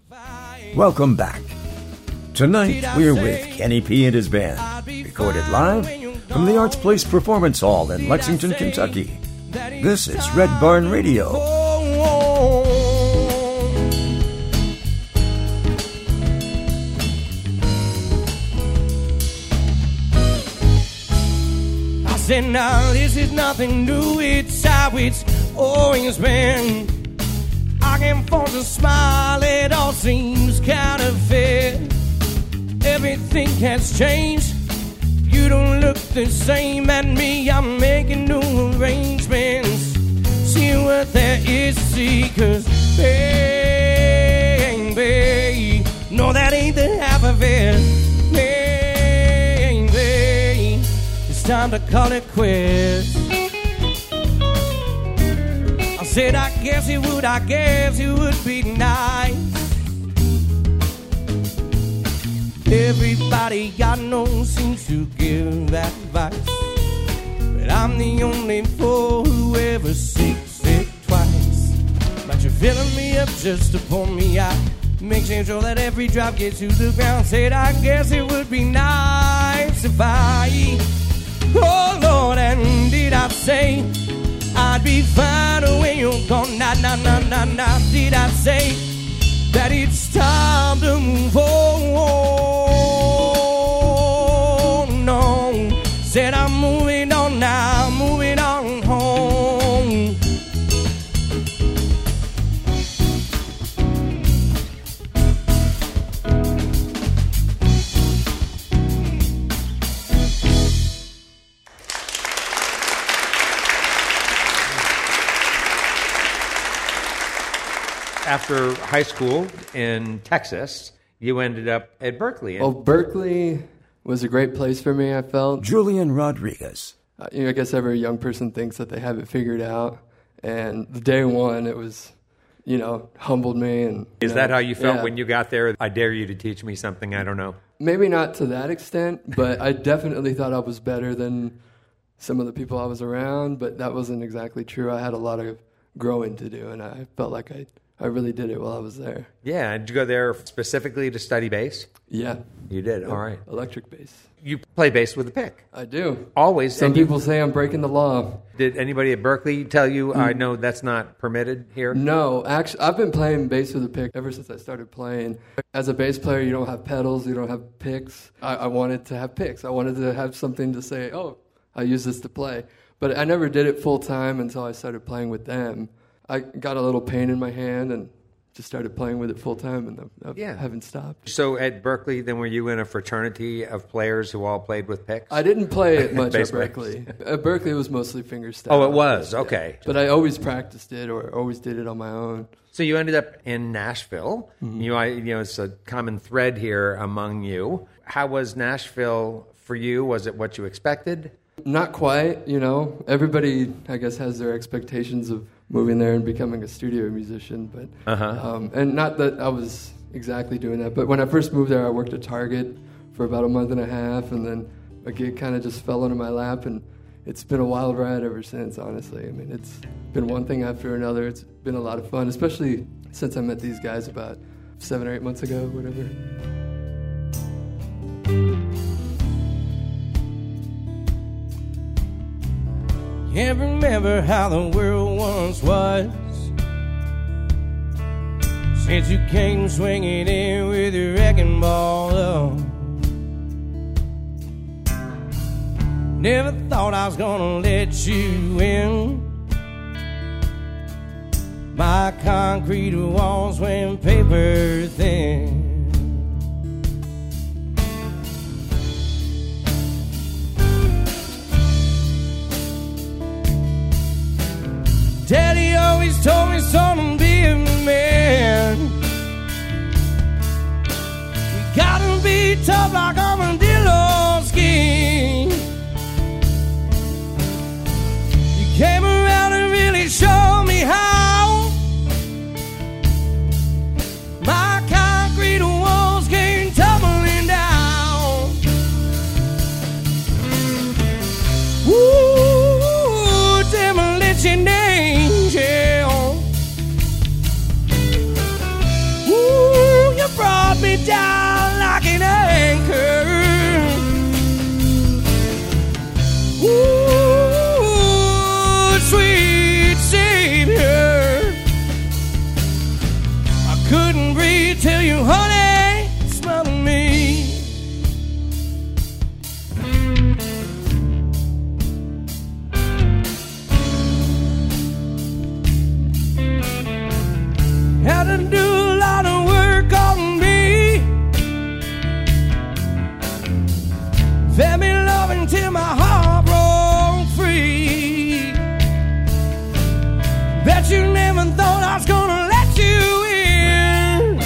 Welcome back. Tonight, we're with Kenny P and his band, recorded live from the Arts Place Performance Hall in Lexington, Kentucky. This is Red Barn Radio. I said, now this is nothing new, it's how it's always been. I can force a smile, it all seems counterfeit. Everything has changed. You don't look the same at me. I'm making new arrangements. See what there is to see, 'cause baby, no, that ain't the half of it. Baby, it's time to call it quits. I said, I guess it would be nice. Everybody I know seems to give advice, but I'm the only fool who ever seeks it twice. But you're filling me up just to pull me out, making sure that every drop gets to the ground. Said, I guess it would be nice if I, oh Lord, and did I say I'd be fine when you're gone? Nah, nah, nah, nah, nah. Did I say that it's time to move on? No, said I'm moving on now, moving on home. After high school in Texas, you ended up at Berkeley. Well, Berkeley was a great place for me, I felt. Julian Rodriguez. I guess every young person thinks that they have it figured out. And the day one, it was, humbled me. And Is that how you felt when you got there? I dare you to teach me something I don't know. Maybe not to that extent, but I definitely thought I was better than some of the people I was around. But that wasn't exactly true. I had a lot of growing to do, and I felt like I really did it while I was there. Yeah, did you go there specifically to study bass? Yeah. You did, all right. Electric bass. You play bass with a pick? I do. Always. Some people say I'm breaking the law. Did anybody at Berkeley tell you, I know that's not permitted here? No, actually, I've been playing bass with a pick ever since I started playing. As a bass player, you don't have pedals, you don't have picks. I wanted to have picks. I wanted to have something to say, oh, I use this to play. But I never did it full time until I started playing with them. I got a little pain in my hand and just started playing with it full time, and I haven't stopped. So at Berkeley, then were you in a fraternity of players who all played with picks? I didn't play it much at Berkeley. At Berkeley, it was mostly fingerstyle. Oh, it was? Okay. Yeah. But I always practiced it or always did it on my own. So you ended up in Nashville. Mm-hmm. It's a common thread here among you. How was Nashville for you? Was it what you expected? Not quite, Everybody, I guess, has their expectations of moving there and becoming a studio musician. But and not that I was exactly doing that. But when I first moved there, I worked at Target for about a month and a half. And then a gig kind of just fell into my lap. And it's been a wild ride ever since, honestly. I mean, it's been one thing after another. It's been a lot of fun, especially since I met these guys about 7 or 8 months ago, whatever. Can't remember how the world once was since you came swinging in with your wrecking ball. Never thought I was gonna let you in. My concrete walls went paper thin. Daddy always told me, son, be a man. You gotta be tough like armadillo skin. You came around and really showed me how. My concrete walls came tumbling down. Ooh, demolition angel. Ooh. me down like an anchor. Ooh, sweet Savior, I couldn't breathe till you, honey, smelled me. Had to do a lot of work on me. Fed me love until my heart broke free. Bet you never thought I was gonna let you in.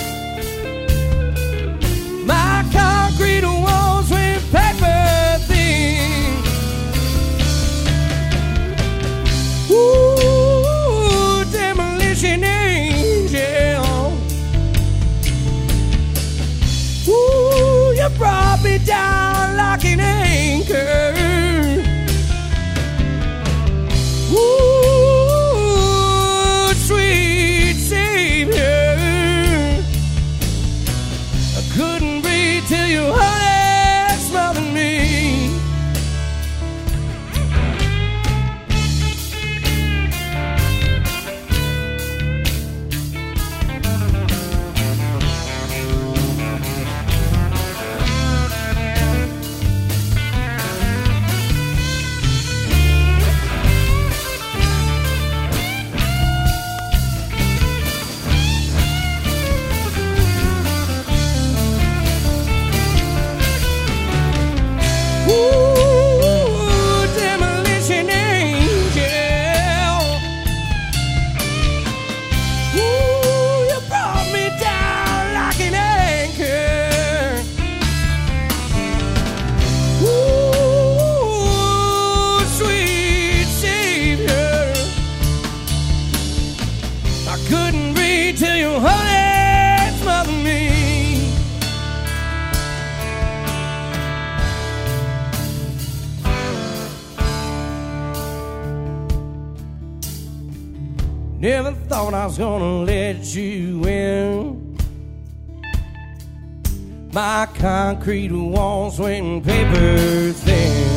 My concrete walls with paper thin. Ooh, demolition angel. Ooh, you brought me down like an anchor. Ooh, sweet Savior, I couldn't breathe till you, honey, smothered me. Ooh, demolition angel. Ooh, you brought me down like an anchor. Ooh, sweet Savior, I couldn't breathe till you, honey, smothered me. Never thought I was gonna let you in. My concrete walls went paper thin.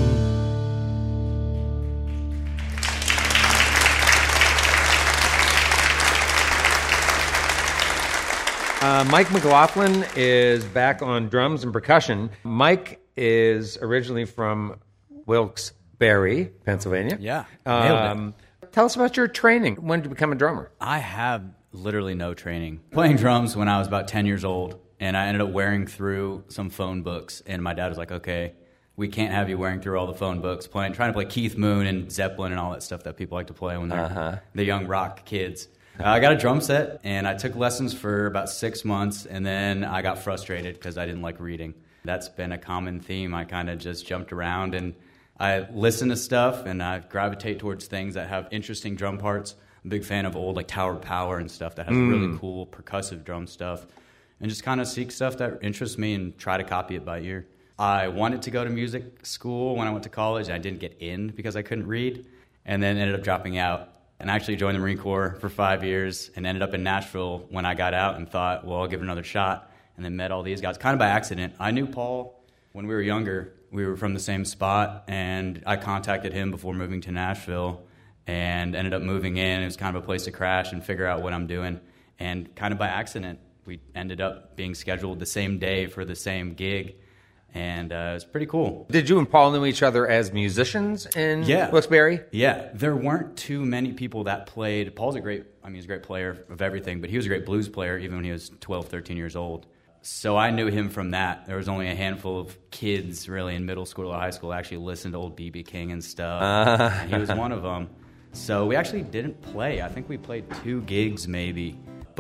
Mike McLaughlin is back on drums and percussion. Mike is originally from Wilkes-Barre, Pennsylvania. Yeah, nailed it. Tell us about your training. When did you become a drummer? I have literally no training. Playing drums when I was about 10 years old, and I ended up wearing through some phone books, and my dad was like, okay, we can't have you wearing through all the phone books, trying to play Keith Moon and Zeppelin and all that stuff that people like to play when they're the young rock kids. I got a drum set, and I took lessons for about 6 months, and then I got frustrated because I didn't like reading. That's been a common theme. I kind of just jumped around, and I listen to stuff, and I gravitate towards things that have interesting drum parts. I'm a big fan of old, like, Tower Power and stuff that has really cool percussive drum stuff, and just kind of seek stuff that interests me and try to copy it by ear. I wanted to go to music school when I went to college, and I didn't get in because I couldn't read, and then ended up dropping out. And I actually joined the Marine Corps for 5 years and ended up in Nashville when I got out and thought, well, I'll give it another shot, and then met all these guys, kind of by accident. I knew Paul when we were younger. We were from the same spot, and I contacted him before moving to Nashville and ended up moving in. It was kind of a place to crash and figure out what I'm doing. And kind of by accident, we ended up being scheduled the same day for the same gig. And it was pretty cool. Did you and Paul know each other as musicians in Wilkes-Barre? Yeah. There weren't too many people that played. Paul's he's a great player of everything, but he was a great blues player even when he was 12, 13 years old. So I knew him from that. There was only a handful of kids really in middle school or high school that actually listened to old B.B. King and stuff. And he was one of them. So we actually didn't play. I think we played 2 gigs maybe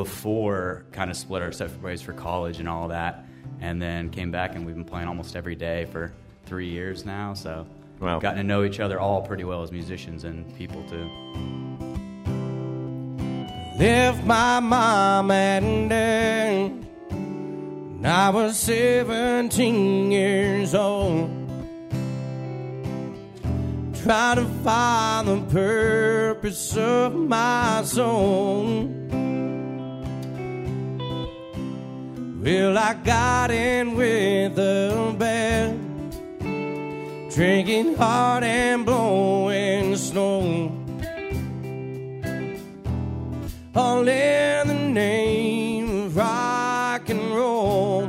before kind of split our separate ways for college and all that. And then came back, and we've been playing almost every day for 3 years now. So we've gotten to know each other all pretty well as musicians and people, too. Left my mom and dad when I was 17 years old. Trying to find the purpose of my soul. Well, I got in with the band, drinking hard and blowing snow, all in the name of rock and roll.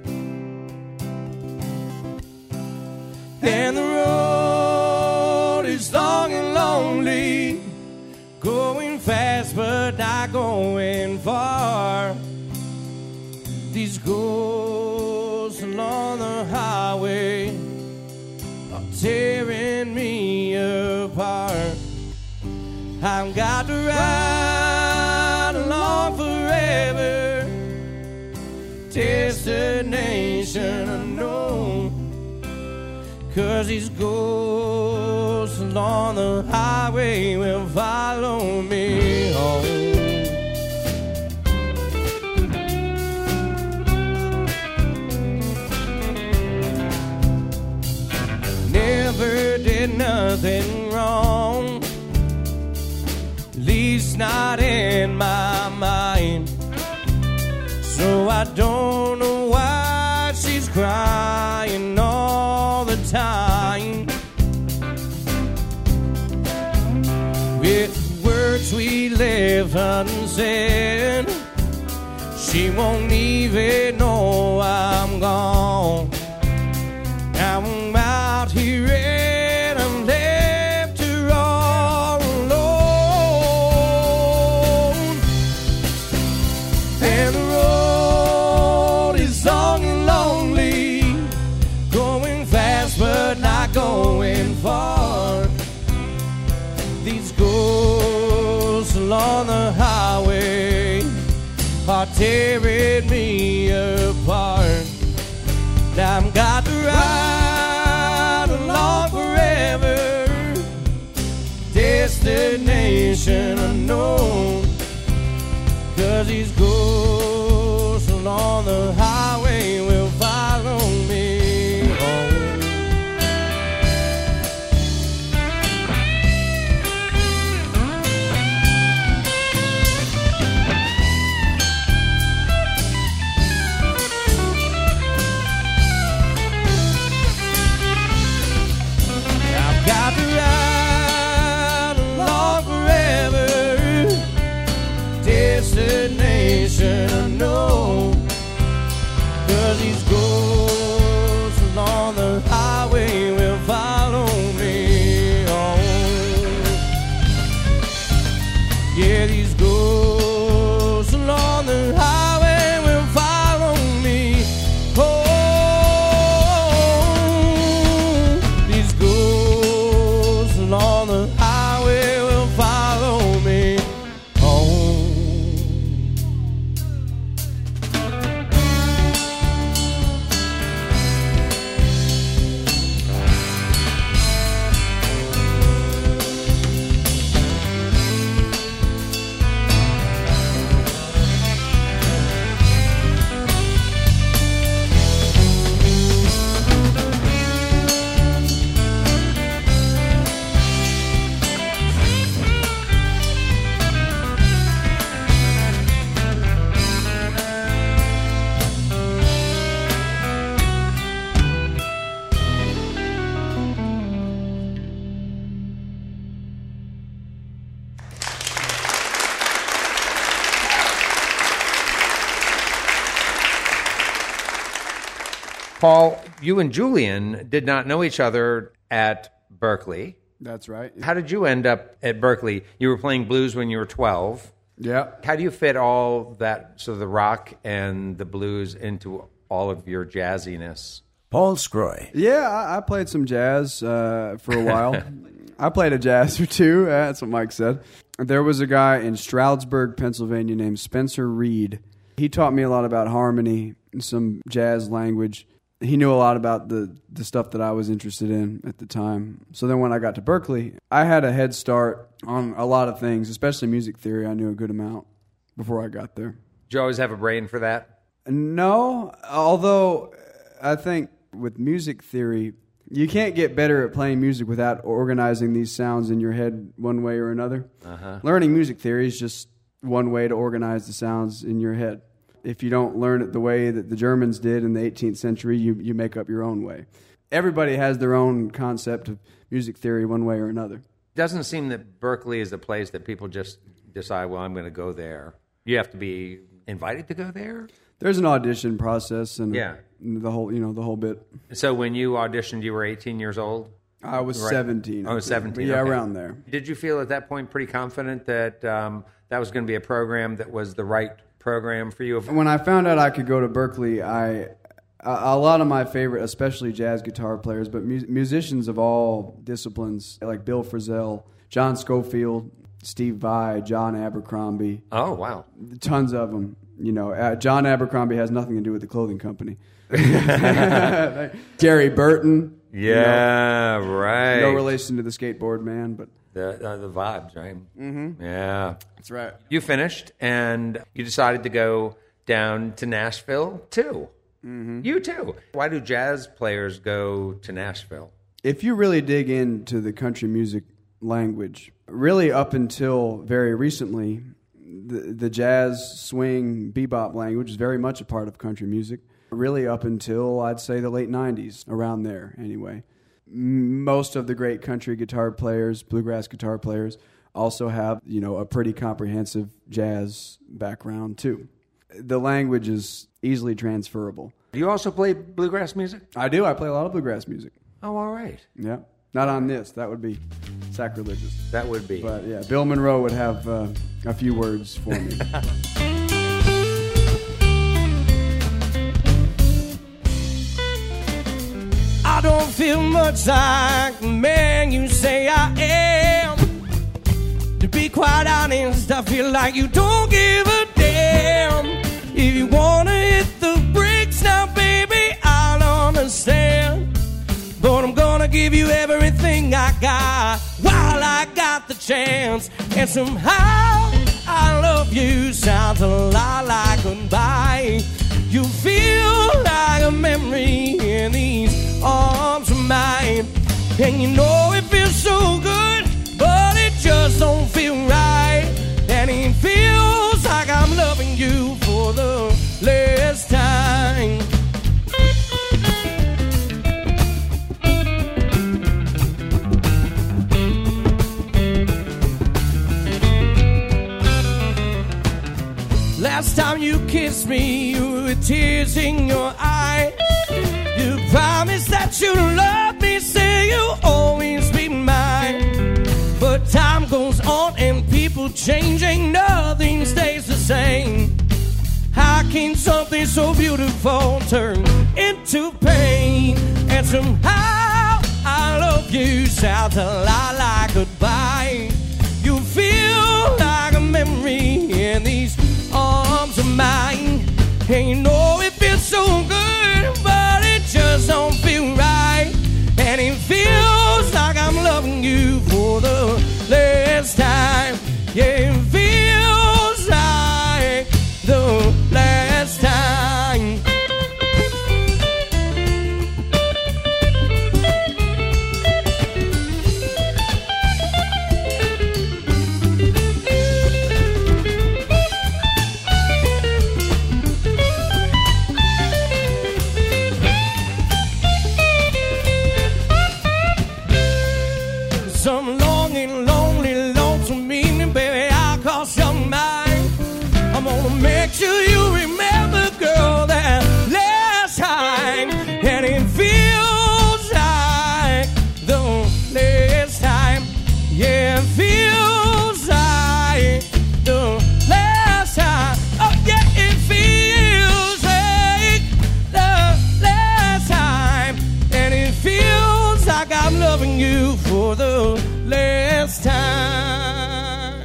And the road is long and lonely, going fast but not going far. These ghosts along the highway are tearing me apart. I've got to ride along forever, destination unknown. 'Cause these ghosts along the highway will follow me home. Never did nothing wrong, at least not in my mind. So I don't know why she's crying all the time. With words we left unsaid, she won't even know I'm gone. Now I'm out here and I'm left her all alone. And the road is long and lonely, going fast but not going far. These ghosts along the highway are tearing me apart. Now I've got to ride along forever, destination unknown. 'Cause these ghosts along the highway will follow me home. Got to ride along forever, destination unknown. 'Cause these ghosts along the highway will follow me home. Yeah, these ghosts along the highway will follow me home. These ghosts along the highway will follow me home. Paul, you and Julian did not know each other at Berkeley. That's right. How did you end up at Berkeley? You were playing blues when you were 12. Yeah. How do you fit all that, so the rock and the blues, into all of your jazziness? Paul Scroy. Yeah, I played some jazz for a while. I played a jazz or two. That's what Mike said. There was a guy in Stroudsburg, Pennsylvania named Spencer Reed. He taught me a lot about harmony and some jazz language. He knew a lot about the stuff that I was interested in at the time. So then when I got to Berkeley, I had a head start on a lot of things, especially music theory. I knew a good amount before I got there. Did you always have a brain for that? No, although I think with music theory, you can't get better at playing music without organizing these sounds in your head one way or another. Learning music theory is just one way to organize the sounds in your head. if you don't learn it the way that the Germans did in the 18th century, you make up your own way. Everybody has their own concept of music theory one way or another. Doesn't seem that Berkeley is the place that people just decide, well, I'm going to go there. You have to be invited to go there? There's an audition process and Yeah. the whole bit. So when you auditioned, you were 18 years old? I was Right. 17. I was 17. Yeah, okay. around there. Did you feel at that point pretty confident that that was going to be a program that was the right program for you? When I found out I could go to Berkeley, a lot of my favorite, especially jazz guitar players, but musicians of all disciplines, like Bill Frisell, John Scofield, Steve Vai, John Abercrombie. Oh, wow. Tons of them. John Abercrombie has nothing to do with the clothing company. Gary Burton. Yeah, right. No relation to the skateboard man, but The vibes, right? Mm-hmm. Yeah. that's right. You finished, and you decided to go down to Nashville, too. Mm-hmm. You, too. Why do jazz players go to Nashville? If you really dig into the country music language, really up until very recently, the jazz, swing, bebop language is very much a part of country music. Really up until, I'd say, the late 90s, around there anyway. Most of the great country guitar players, bluegrass guitar players, also have, a pretty comprehensive jazz background too. The language is easily transferable. Do you also play bluegrass music? I do. I play a lot of bluegrass music. Oh, all right. Yeah. Not on this. That would be sacrilegious. That would be. But yeah, Bill Monroe would have a few words for me. I don't feel much like the man you say I am. To be quite honest, I feel like you don't give a damn. If you wanna hit the bricks now, baby, I'll understand. But I'm gonna give you everything I got while I got the chance. And somehow I love you sounds a lot like goodbye. You feel like a memory in these arms of mine. And you know it feels so good, but it just don't feel right. And it feels like I'm loving you for the last time. Last time you kissed me, you were with tears in your eyes. You promised that you'd love me, say you'll always be mine. But time goes on and people change, ain't nothing stays the same. How can something so beautiful turn into pain? And somehow I love you sounds a lot like goodbye. You feel like a memory in these arms of mine. And you know it feels so good, but it just don't feel right. And it feels like I'm loving you for the last time. Yeah, it feels like the last time. Some longing, lonely, lonesome meaning, baby, I'll call some mine. I'm gonna make sure you remember, girl, that last time. And it feels like the last time. Yeah, it feels like the last time. Oh, yeah, it feels like the last time. And it feels like I'm loving you for the last time.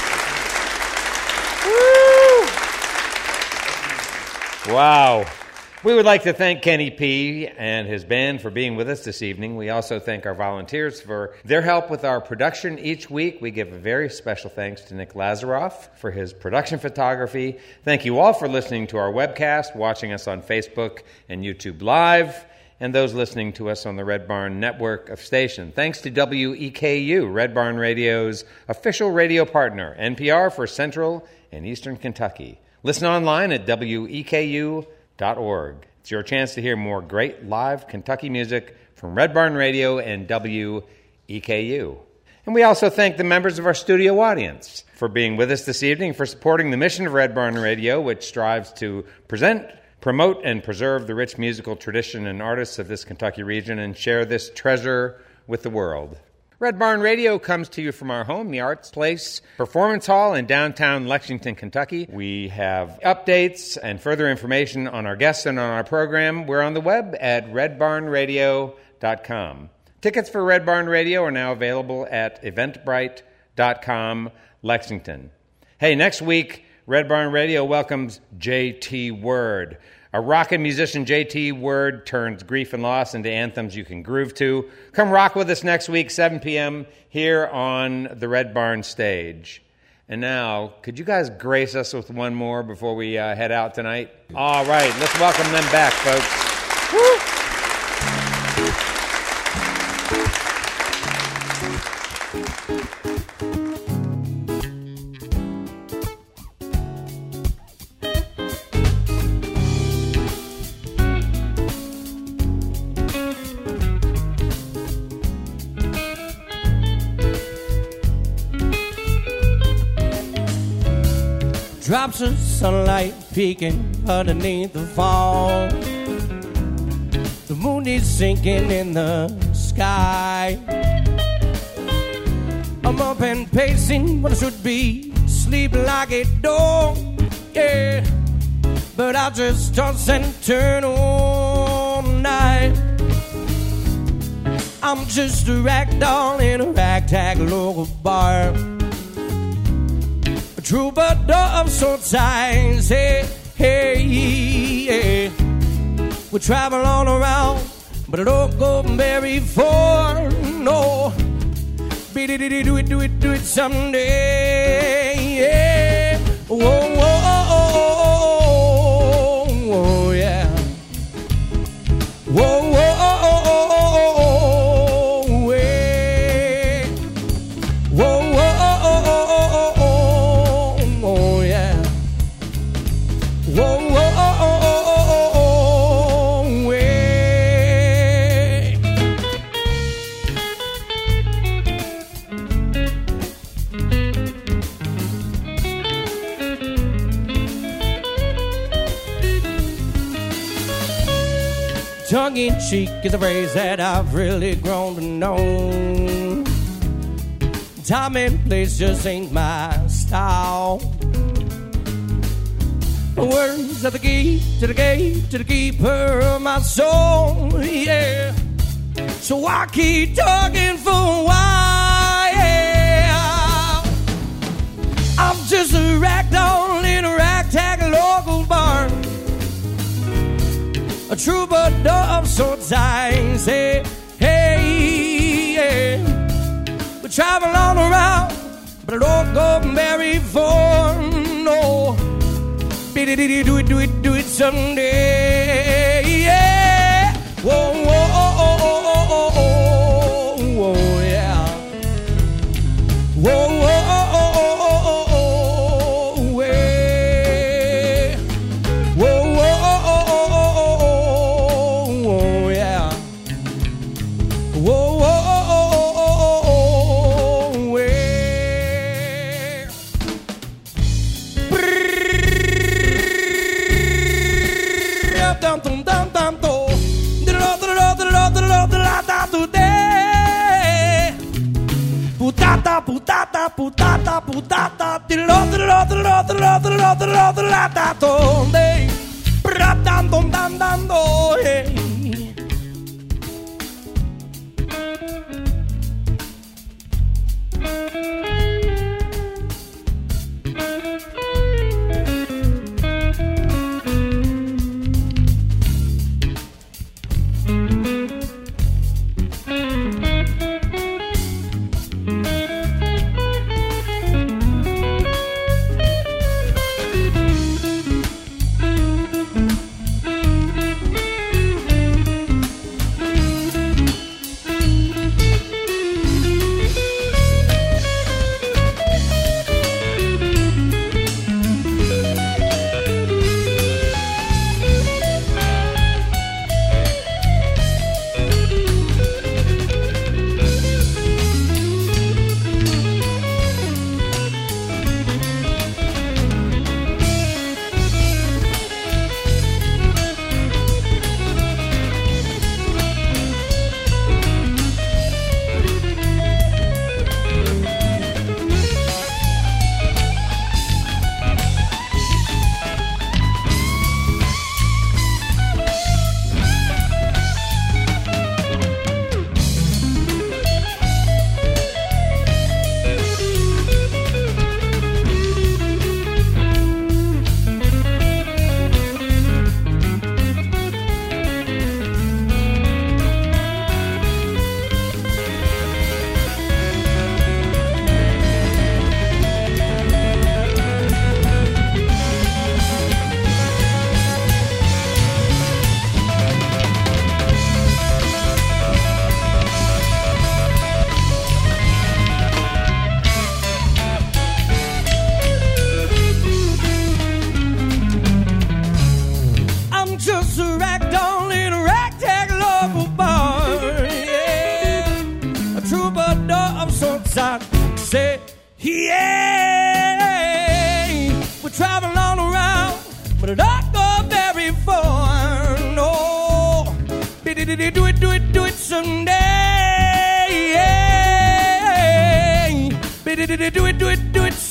Wow. We would like to thank Kenny P. and his band for being with us this evening. We also thank our volunteers for their help with our production each week. We give a very special thanks to Nick Lazaroff for his production photography. Thank you all for listening to our webcast, watching us on Facebook and YouTube Live, and those listening to us on the Red Barn network of stations. Thanks to WEKU, Red Barn Radio's official radio partner, NPR for Central and Eastern Kentucky. Listen online at WEKU.org. It's your chance to hear more great live Kentucky music from Red Barn Radio and WEKU. And we also thank the members of our studio audience for being with us this evening, for supporting the mission of Red Barn Radio, which strives to present, promote, and preserve the rich musical tradition and artists of this Kentucky region and share this treasure with the world. Red Barn Radio comes to you from our home, the Arts Place Performance Hall in downtown Lexington, Kentucky. We have updates and further information on our guests and on our program. We're on the web at redbarnradio.com. Tickets for Red Barn Radio are now available at eventbrite.com, Lexington. Hey, next week, Red Barn Radio welcomes J.T. Word. A rockin' musician, J.T. Word turns grief and loss into anthems you can groove to. Come rock with us next week, 7 p.m., here on the Red Barn stage. And now, could you guys grace us with one more before we head out tonight? All right, let's welcome them back, folks. Woo! Drops of sunlight peeking underneath the fall. The moon is sinking in the sky. I'm up and pacing when I should be sleeping like a dog. Yeah, but I just toss and turn all night. I'm just a ragdoll in a ragtag local bar. A troubadour of some size, hey, hey, yeah. We travel all around, but I don't go very far, no. Do it someday, yeah. Whoa, whoa, whoa, yeah. Whoa, whoa, yeah. Whoa, whoa, yeah. Whoa, whoa, yeah. Tongue-in-cheek is a phrase that I've really grown to know. Time and place just ain't my style. Words are the key to the gate, to the keeper of my soul, yeah. So I keep talking for a while, yeah. I'm just a ragdoll in a ragtag local barn. A troubadour of sorts, I say, hey, yeah. We travel all around, but I don't go very far, no. Do it someday, yeah. Whoa, whoa, yeah. Whoa, whoa, yeah. Whoa, yeah. Whoa, yeah. Putata, putata, putata, putata,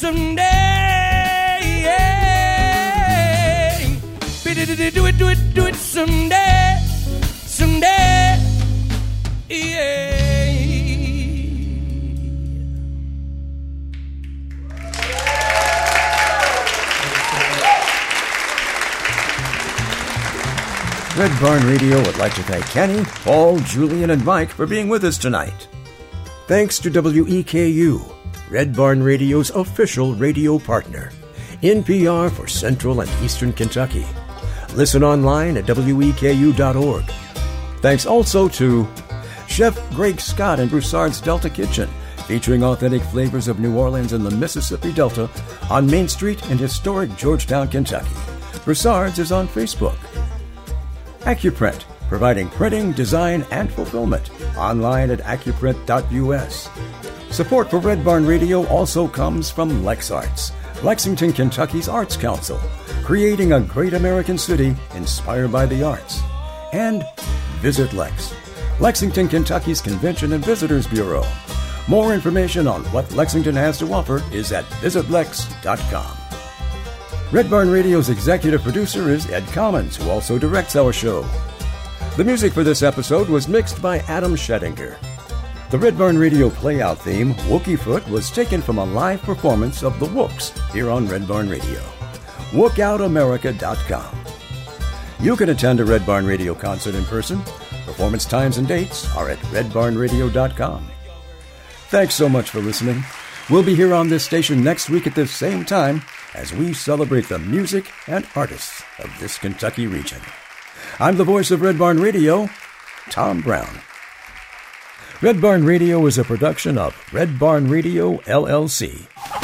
someday. Do it someday. Someday. Yeah. Red Barn Radio would like to thank Kenny, Paul, Julian, and Mike for being with us tonight. Thanks to WEKU, Red Barn Radio's official radio partner, NPR for Central and Eastern Kentucky. Listen online at weku.org. Thanks also to Chef Greg Scott and Broussard's Delta Kitchen, featuring authentic flavors of New Orleans and the Mississippi Delta on Main Street in historic Georgetown, Kentucky. Broussard's is on Facebook. Accuprint, providing printing, design, and fulfillment. Online at accuprint.us. Support for Red Barn Radio also comes from LexArts, Lexington, Kentucky's Arts Council, creating a great American city inspired by the arts. And Visit Lex, Lexington, Kentucky's Convention and Visitors Bureau. More information on what Lexington has to offer is at visitlex.com. Red Barn Radio's executive producer is Ed Commons, who also directs our show. The music for this episode was mixed by Adam Schettinger. The Red Barn Radio playout theme, Wookie Foot, was taken from a live performance of the Wooks here on Red Barn Radio. WookOutAmerica.com. You can attend a Red Barn Radio concert in person. Performance times and dates are at redbarnradio.com. Thanks so much for listening. We'll be here on this station next week at this same time as we celebrate the music and artists of this Kentucky region. I'm the voice of Red Barn Radio, Tom Brown. Red Barn Radio is a production of Red Barn Radio, LLC.